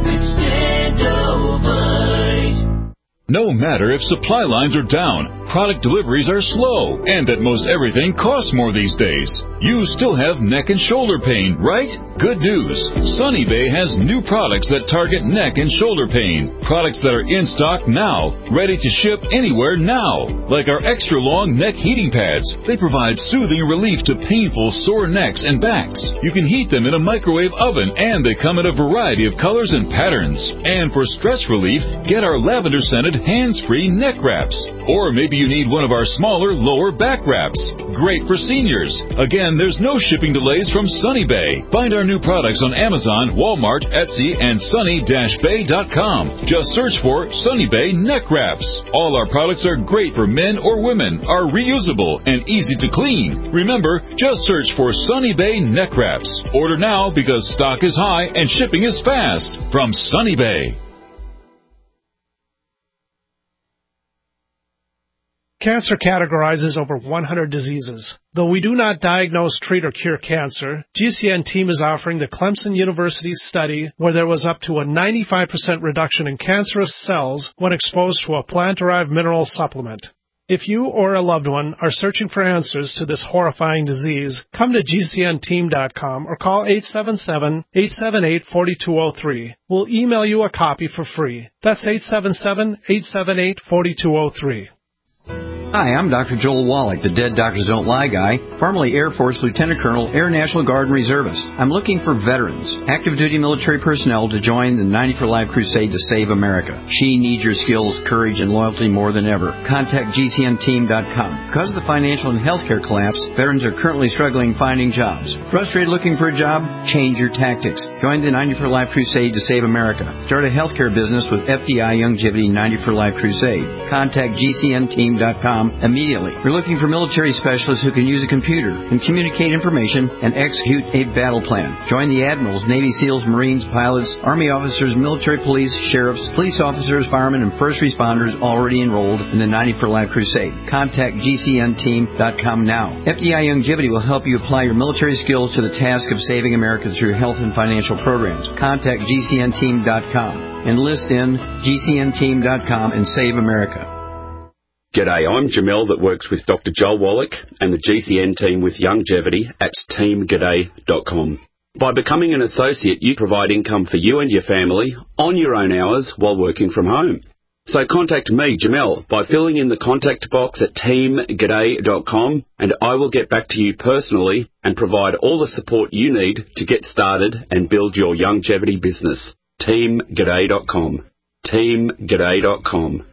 [SPEAKER 2] Extendovite.
[SPEAKER 1] No matter if supply lines are down, product deliveries are slow, and that most everything costs more these days, you still have neck and shoulder pain, right? Good news. Sunny Bay has new products that target neck and shoulder pain. Products that are in stock now, ready to ship anywhere now. Like our extra long neck heating pads. They provide soothing relief to painful sore necks and backs. You can heat them in a microwave oven, and they come in a variety of colors and patterns. And for stress relief, get our lavender scented hands-free neck wraps. Or maybe you need one of our smaller lower back wraps. Great for seniors. Again, there's no shipping delays from Sunny Bay. Find our new products on Amazon, Walmart, Etsy, and sunny dash bay dot com. Just search for Sunny Bay neck wraps. All our products are great for men or women, are reusable, and easy to clean. Remember, just search for Sunny Bay neck wraps. Order now because stock is high and shipping is fast. From Sunny Bay.
[SPEAKER 15] Cancer categorizes over one hundred diseases. Though we do not diagnose, treat, or cure cancer, G C N team is offering the Clemson University study where there was up to a ninety-five percent reduction in cancerous cells when exposed to a plant-derived mineral supplement. If you or a loved one are searching for answers to this horrifying disease, come to G C N team dot com or call eight seven seven, eight seven eight, four two zero three. We'll email you a copy for free. That's eight seven seven, eight seven eight, four two zero three.
[SPEAKER 16] Hi, I'm Doctor Joel Wallach, the Dead Doctors Don't Lie guy, formerly Air Force Lieutenant Colonel, Air National Guard and Reservist. I'm looking for veterans, active duty military personnel to join the ninety for Life crusade to save America. She needs your skills, courage, and loyalty more than ever. Contact G C N team dot com. Because of the financial and healthcare collapse, veterans are currently struggling finding jobs. Frustrated looking for a job? Change your tactics. Join the ninety for Life crusade to save America. Start a healthcare business with F D I Youngevity ninety for Life crusade. Contact G C N team dot com immediately. We're looking for military specialists who can use a computer and communicate information and execute a battle plan. Join the admirals, Navy SEALs, Marines, pilots, Army officers, military police, sheriffs, police officers, firemen, and first responders already enrolled in the ninety for Life crusade. Contact G C N team dot com now. F D I Youngevity will help you apply your military skills to the task of saving America through health and financial programs. Contact G C N team dot com. Enlist in G C N team dot com and save America.
[SPEAKER 17] G'day, I'm Jamel that works with Doctor Joel Wallach and the G C N team with Youngevity at team g'day dot com. By becoming an associate, you provide income for you and your family on your own hours while working from home. So contact me, Jamel, by filling in the contact box at team g'day dot com, and I will get back to you personally and provide all the support you need to get started and build your Youngevity business. team g'day dot com. team g'day dot com.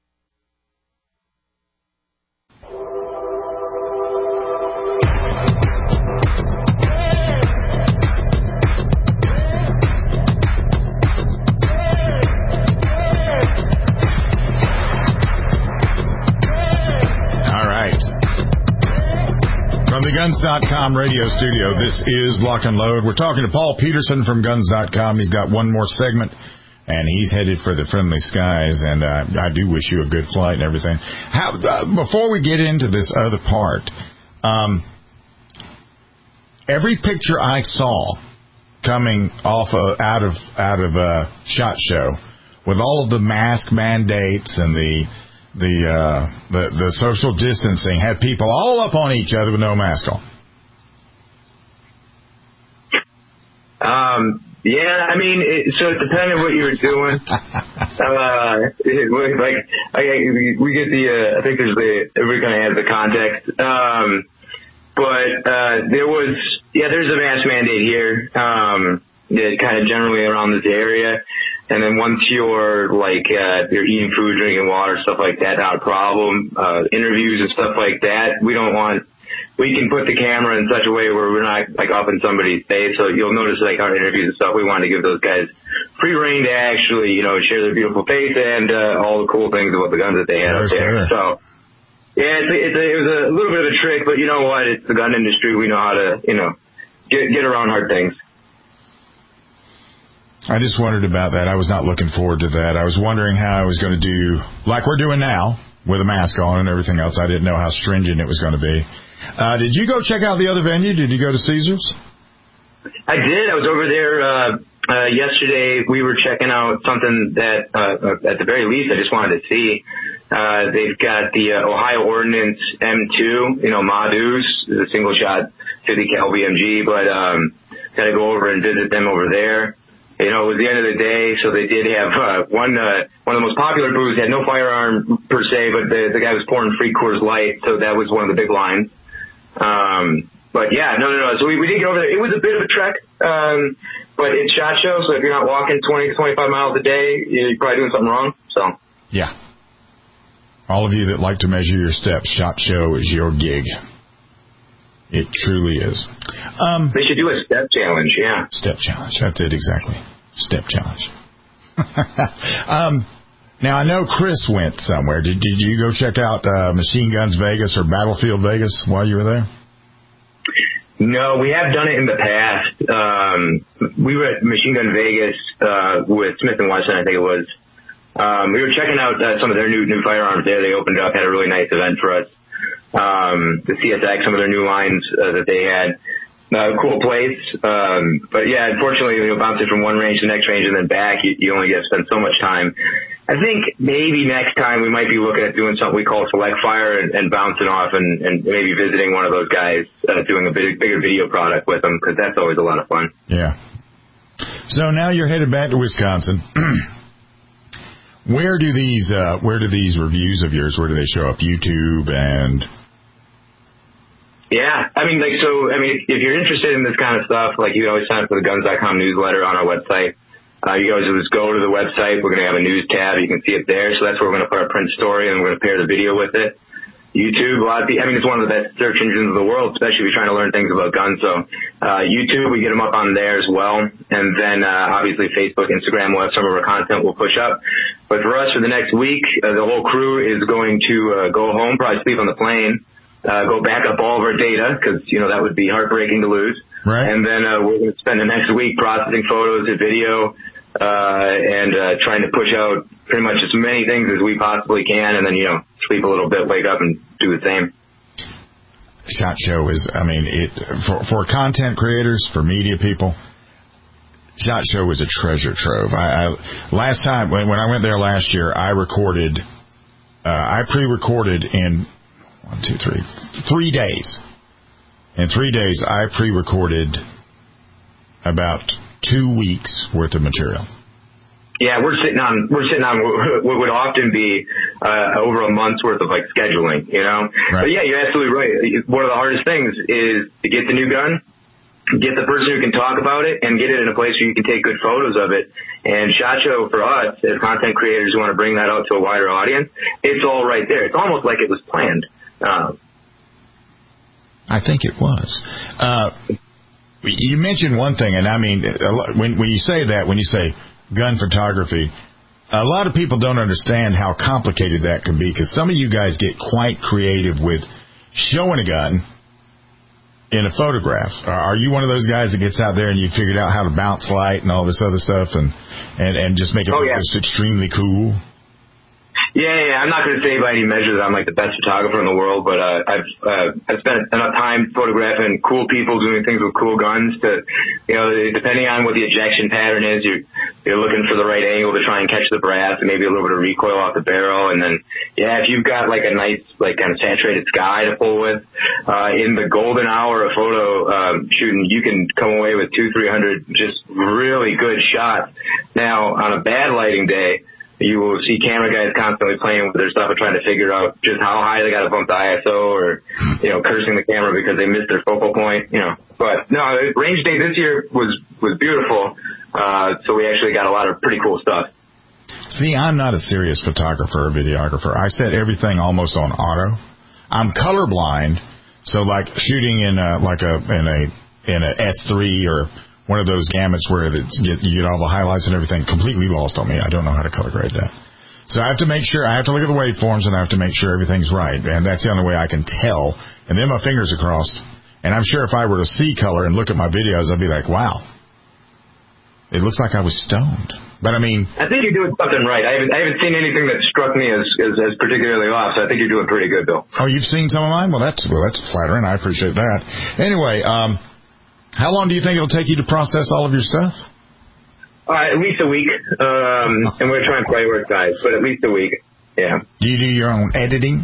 [SPEAKER 3] From the Guns dot com radio studio, this is Lock and Load. We're talking to Paul Peterson from Guns dot com. He's got one more segment, and he's headed for the friendly skies, and uh, I do wish you a good flight and everything. How, uh, before we get into this other part, um, every picture I saw coming off of, out of out of uh, SHOT Show, with all of the mask mandates and the The, uh, the the social distancing, had people all up on each other with no mask on.
[SPEAKER 4] Um, yeah, I mean, it, so it depended on what you were doing. uh, it, like, I, we get the, uh, I think there's the, everybody kind of has the context. Um, but, uh, there was, yeah, there's a mask mandate here, um, yeah, kind of generally around this area. And then once you're like, uh, you're eating food, drinking water, stuff like that, not a problem. Uh, interviews and stuff like that, we don't want, we can put the camera in such a way where we're not like up in somebody's face. So you'll notice like our interviews and stuff, we want to give those guys free reign to actually, you know, share their beautiful face and, uh, all the cool things about the guns that they had
[SPEAKER 3] sure,
[SPEAKER 4] up there.
[SPEAKER 3] Sure.
[SPEAKER 4] So, yeah, it's a, it's a, it was a little bit of a trick, but you know what? It's the gun industry. We know how to, you know, get, get around hard things.
[SPEAKER 3] I just wondered about that. I was not looking forward to that. I was wondering how I was going to do, like we're doing now, with a mask on and everything else. I didn't know how stringent it was going to be. Uh, did you go check out the other venue? Did you go to Caesars?
[SPEAKER 4] I did. I was over there uh, uh, yesterday. We were checking out something that, uh, at the very least, I just wanted to see. Uh, they've got the uh, Ohio Ordnance M two, you know, Madus, the single shot fifty cal B M G, but um, got to go over and visit them over there. You know, it was the end of the day, so they did have uh, one uh, one of the most popular booths. Had no firearm per se, but the the guy was pouring free Coors Light, so that was one of the big lines. Um, but yeah, no, no, no. So we, we did get over there. It was a bit of a trek, um, but it's SHOT Show, so if you're not walking twenty to twenty-five miles a day, you're probably doing something wrong. So
[SPEAKER 3] yeah, all of you that like to measure your steps, SHOT Show is your gig. It truly is. Um,
[SPEAKER 4] they should do a step challenge, yeah.
[SPEAKER 3] Step challenge. That's it, exactly. Step challenge. um, now, I know Chris went somewhere. Did, did you go check out uh, Machine Guns Vegas or Battlefield Vegas while you were there?
[SPEAKER 4] No, we have done it in the past. Um, we were at Machine Gun Vegas uh, with Smith and Wesson, I think it was. Um, we were checking out uh, some of their new new firearms there. They opened up, had a really nice event for us. Um, the C S X, some of their new lines uh, that they had. Uh, cool place. Um, but yeah, unfortunately, you know, bouncing from one range to the next range and then back, you, you only get to spend so much time. I think maybe next time we might be looking at doing something we call select fire and, and bouncing off and, and maybe visiting one of those guys, uh, doing a big, bigger video product with them, because that's always a lot of fun.
[SPEAKER 3] Yeah. So now you're headed back to Wisconsin. Where do these, uh, where do these reviews of yours, where do they show up? YouTube and...
[SPEAKER 4] Yeah, I mean, like, so, I mean, if, if you're interested in this kind of stuff, like, you can always sign up for the guns dot com newsletter on our website. Uh, you guys just go to the website. We're going to have a news tab. You can see it there. So that's where we're going to put our print story, and we're going to pair the video with it. YouTube, a lot of people, I mean, it's one of the best search engines of the world, especially if you're trying to learn things about guns. So, uh, YouTube, we get them up on there as well. And then, uh, obviously Facebook, Instagram, we'll have some of our content we'll push up. But for us, for the next week, uh, the whole crew is going to, uh, go home, probably sleep on the plane. Uh, go back up all of our data, because, you know, that would be heartbreaking to lose.
[SPEAKER 3] Right.
[SPEAKER 4] And then uh, we're going to spend the next week processing photos and video uh, and uh, trying to push out pretty much as many things as we possibly can, and then, you know, sleep a little bit, wake up, and do the same.
[SPEAKER 3] SHOT Show is, I mean, it for, for content creators, for media people, SHOT Show is a treasure trove. I, I last time, when, when I went there last year, I recorded, uh, I pre-recorded in One, two, three. Three days. In three days, I pre-recorded about two weeks worth of material.
[SPEAKER 4] Yeah, we're sitting on we're sitting on what would often be uh, over a month's worth of like scheduling, you know. Right. But yeah, you're absolutely right. One of the hardest things is to get the new gun, get the person who can talk about it, and get it in a place where you can take good photos of it. And SHOT Show, for us as content creators who want to bring that out to a wider audience, it's all right there. It's almost like it was planned. Um,
[SPEAKER 3] I think it was. Uh, you mentioned one thing, and I mean, when when you say that, when you say gun photography, a lot of people don't understand how complicated that can be, because some of you guys get quite creative with showing a gun in a photograph. Are you one of those guys that gets out there and you figured out how to bounce light and all this other stuff and, and, and just make it
[SPEAKER 4] oh, yeah.
[SPEAKER 3] just extremely cool?
[SPEAKER 4] Yeah, yeah, I'm not going to say by any measures I'm like the best photographer in the world, but uh, I've uh, I've spent enough time photographing cool people doing things with cool guns to, you know, depending on what the ejection pattern is, you're you're looking for the right angle to try and catch the brass and maybe a little bit of recoil off the barrel, and then yeah, if you've got like a nice like kind of saturated sky to pull with, uh, in the golden hour of photo um, shooting, you can come away with two, three hundred just really good shots. Now on a bad lighting day, you will see camera guys constantly playing with their stuff and trying to figure out just how high they got to bump the I S O, or, you know, cursing the camera because they missed their focal point, you know. But no, range day this year was, was beautiful. Uh, so we actually got a lot of pretty cool stuff.
[SPEAKER 3] See, I'm not a serious photographer or videographer. I set everything almost on auto. I'm colorblind. So like shooting in a, like a, in a, in a S three or one of those gamuts where it's, you, get, you get all the highlights and everything completely lost on me. I don't know how to color grade that. So I have to make sure, I have to look at the waveforms, and I have to make sure everything's right. And that's the only way I can tell. And then my fingers are crossed. And I'm sure if I were to see color and look at my videos, I'd be like, wow, it looks like I was stoned. But I mean,
[SPEAKER 4] I think you're doing something right. I haven't, I haven't seen anything that struck me as, as, as particularly off. So I think you're doing pretty good, Bill.
[SPEAKER 3] Oh, you've seen some of mine? Well, that's, well, that's flattering. I appreciate that. Anyway, um, how long do you think it'll take you to process all of your stuff?
[SPEAKER 4] Uh, at least a week. Um, and we're trying to prioritize, but at least a week. Yeah.
[SPEAKER 3] Do you do your own editing?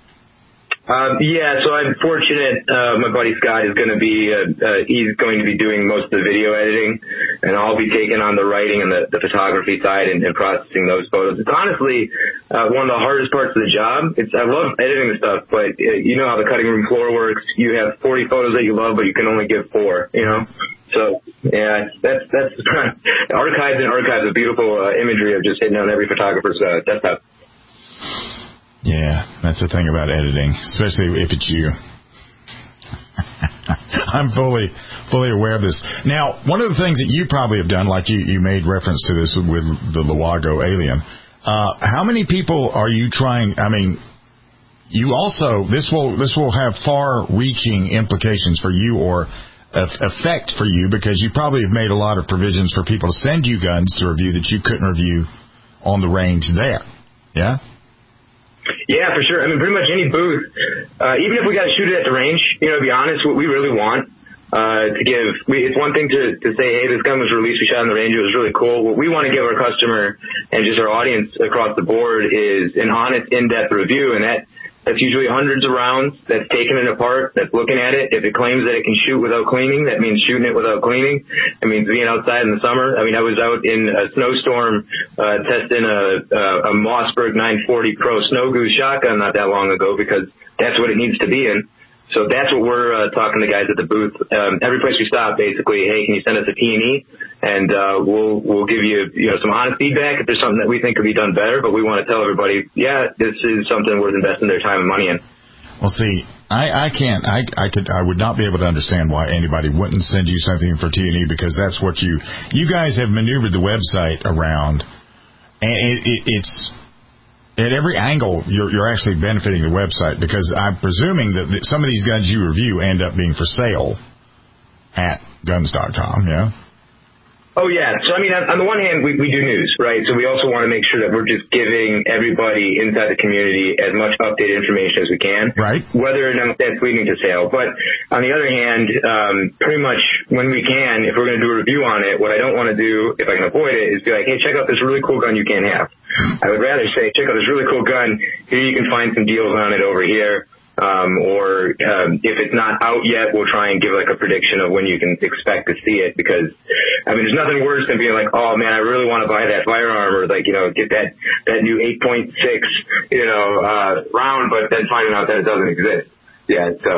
[SPEAKER 4] Um, yeah, so I'm fortunate. Uh, my buddy Scott is going to be, uh, uh, he's going to be doing most of the video editing, and I'll be taking on the writing and the, the photography side and, and processing those photos. It's honestly, uh, one of the hardest parts of the job. It's, I love editing the stuff, but uh, you know how the cutting room floor works. You have forty photos that you love, but you can only give four, you know? So, yeah, that's, that's, archives and archives of beautiful uh, imagery of just hitting on every photographer's uh, desktop.
[SPEAKER 3] Yeah, that's the thing about editing, especially if it's you. I'm fully fully aware of this. Now, one of the things that you probably have done, like you, you made reference to this with the Luago Alien, uh, how many people are you trying, I mean, you also, this will this will have far-reaching implications for you, or effect for you, because you probably have made a lot of provisions for people to send you guns to review that you couldn't review on the range there. Yeah?
[SPEAKER 4] Yeah, for sure. I mean, pretty much any booth, uh, even if we got to shoot it at the range, you know, to be honest, what we really want uh, to give, we, it's one thing to, to say, hey, this gun was released, we shot on the range, it was really cool. What we want to give our customer and just our audience across the board is an honest, in-depth review, and that that's usually hundreds of rounds, that's taking it apart, that's looking at it. If it claims that it can shoot without cleaning, that means shooting it without cleaning. It means being outside in the summer. I mean, I was out in a snowstorm uh, testing a, a, a Mossberg nine forty Pro Snow Goose shotgun not that long ago because that's what it needs to be in. So that's what we're uh, talking to guys at the booth. Um, every place we stop, basically, hey, can you send us a P and E? And uh, we'll we'll give you you know some honest feedback if there's something that we think could be done better. But we want to tell everybody, yeah, this is something worth investing their time and money in.
[SPEAKER 3] Well, see, I, I can't. I I could. I would not be able to understand why anybody wouldn't send you something for T and E because that's what you you guys have maneuvered the website around, and it, it, it's. At every angle, you're, you're actually benefiting the website because I'm presuming that the, some of these guns you review end up being for sale at guns dot com, yeah?
[SPEAKER 4] Oh, yeah. So, I mean, on, on the one hand, we, we do news, right? So we also want to make sure that we're just giving everybody inside the community as much updated information as we can.
[SPEAKER 3] Right.
[SPEAKER 4] Whether or not that's leading to sale. But on the other hand, um, pretty much when we can, if we're going to do a review on it, what I don't want to do, if I can avoid it, is be like, hey, check out this really cool gun you can't have. I would rather say, check out this really cool gun. Here you can find some deals on it over here. Um, or um, if it's not out yet, we'll try and give like a prediction of when you can expect to see it. Because I mean, there's nothing worse than being like, oh man, I really want to buy that firearm, or like you know, get that that new eight point six you know uh, round, but then finding out that it doesn't exist. Yeah, so.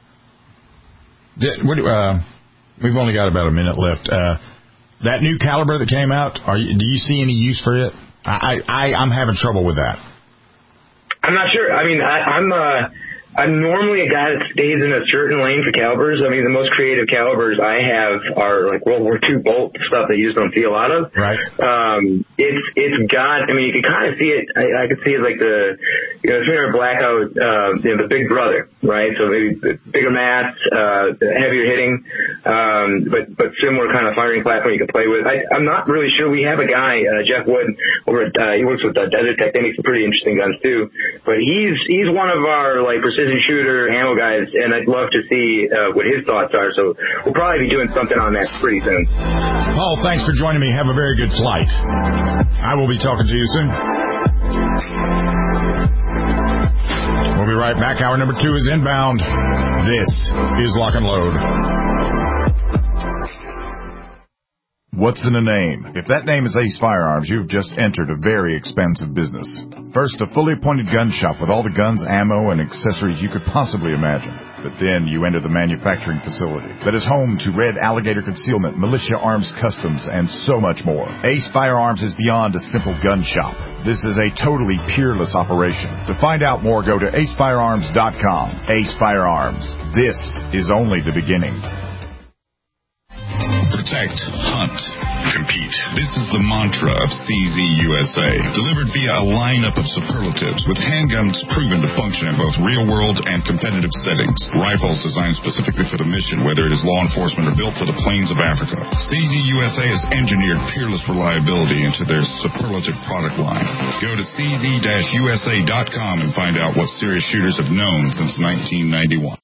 [SPEAKER 3] What, uh, we've only got about a minute left. Uh, that new caliber that came out, are you, do you see any use for it? I, I I'm having trouble with that.
[SPEAKER 4] I'm not sure. I mean, I, I'm. Uh, I'm normally a guy that stays in a certain lane for calibers. I mean, the most creative calibers I have are like World War Two bolt stuff that you just don't see a lot of.
[SPEAKER 3] Right.
[SPEAKER 4] Um, it's, it's got, I mean, you can kind of see it, I, I could see it like the, you know, Smear Blackout, uh, you know, the big brother, right? So maybe bigger mass, uh, heavier hitting, um, but, but similar kind of firing platform you can play with. I, I'm not really sure. We have a guy, uh, Jeff Wood, over at, uh, he works with uh, Desert Tech. They make some pretty interesting guns too, but he's, he's one of our like precision shooter ammo guys, and I'd love to see uh, what his thoughts are. So we'll probably be doing something on that pretty soon.
[SPEAKER 3] Paul, thanks for joining me. Have a very good flight. I will be talking to you soon. We'll be right back. Hour number two is inbound. This is Lock and Load.
[SPEAKER 18] What's in a name? If that name is Ace Firearms, you've just entered a very expensive business. First, a fully appointed gun shop with all the guns, ammo, and accessories you could possibly imagine. But then you enter the manufacturing facility that is home to Red Alligator Concealment, Militia Arms Customs, and so much more. Ace Firearms is beyond a simple gun shop. This is a totally peerless operation. To find out more, go to ace firearms dot com. Ace Firearms. This is only the beginning.
[SPEAKER 8] Protect, hunt, compete. This is the mantra of C Z U S A, delivered via a lineup of superlatives with handguns proven to function in both real-world and competitive settings. Rifles designed specifically for the mission, whether it is law enforcement or built for the plains of Africa. C Z U S A has engineered peerless reliability into their superlative product line. Go to c z dash u s a dot com and find out what serious shooters have known since nineteen ninety-one.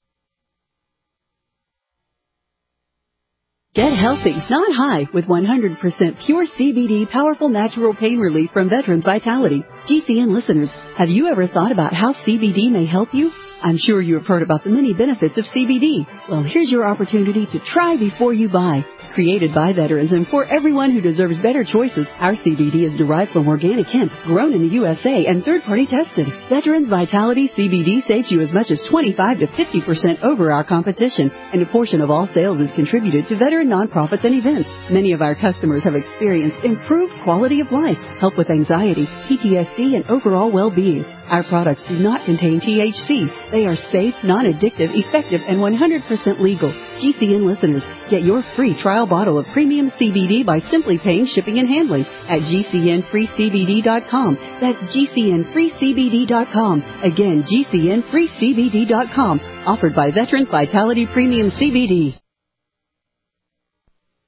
[SPEAKER 5] Get healthy, not high, with one hundred percent pure C B D powerful natural pain relief from Veterans Vitality. G C N listeners, have you ever thought about how C B D may help you? I'm sure you have heard about the many benefits of C B D. Well, here's your opportunity to try before you buy. Created by veterans and for everyone who deserves better choices, our C B D is derived from organic hemp, grown in the U S A and third-party tested. Veterans Vitality C B D saves you as much as twenty-five to fifty percent over our competition, and a portion of all sales is contributed to veteran nonprofits and events. Many of our customers have experienced improved quality of life, help with anxiety, P T S D, and overall well-being. Our products do not contain T H C. They are safe, non-addictive, effective, and one hundred percent legal. G C N listeners, get your free trial bottle of premium C B D by simply paying shipping and handling at G C N free C B D dot com. That's G C N free C B D dot com. Again, G C N free C B D dot com. Offered by Veterans Vitality Premium C B D.